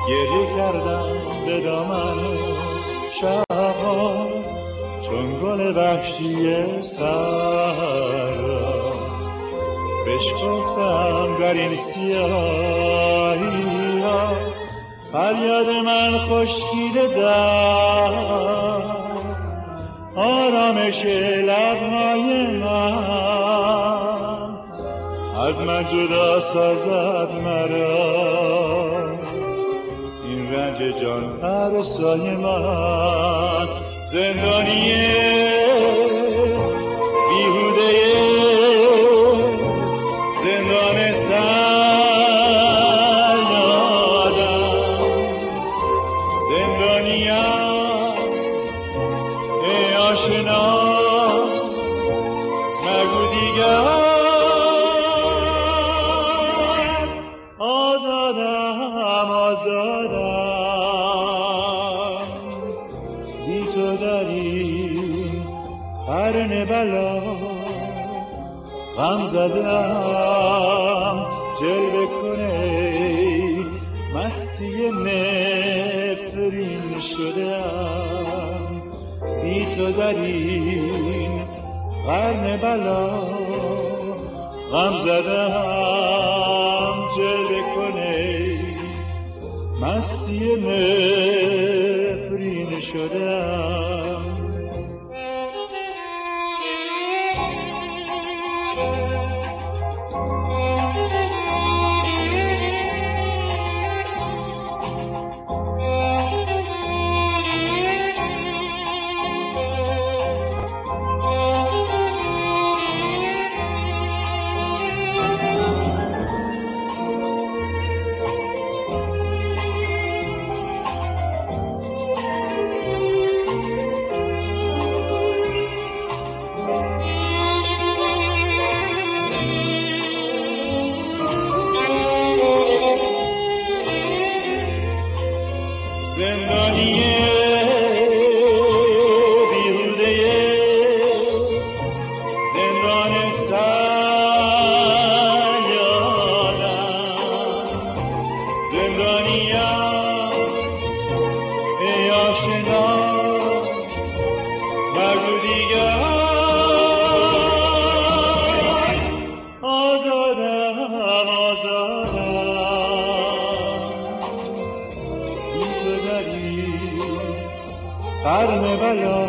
گریه کردم به دامن شبها چون گل وحشی سر بشکفتم در این سیاهی ها فریاد من خشکیده در آرامش لبهای من از من جدا سازد مرا این رنج جان ارسای من زندانیه بیهوده زندان سیادم زندانیم ای آشنا نگو دیگر آزادم آزادم بی تو در این قرن بلا غم زدم جلوه کنه مستی نفرین شدم بی تو در این قرن بلا غم زدم جلوه کنه مستی نفرین شدم قرن بلا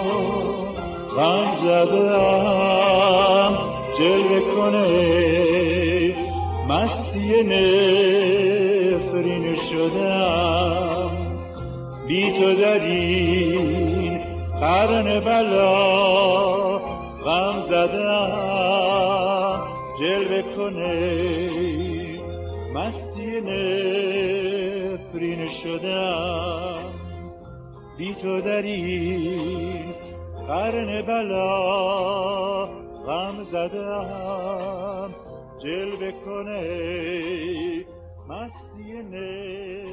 غم زدم جلوه کنه مستی نفرین شدم بی تو در این قرن بلا غم زدم جلوه کنه مستی نفرین شدم بی تو در این قرن بلا غم زدم جلوه کنه مستی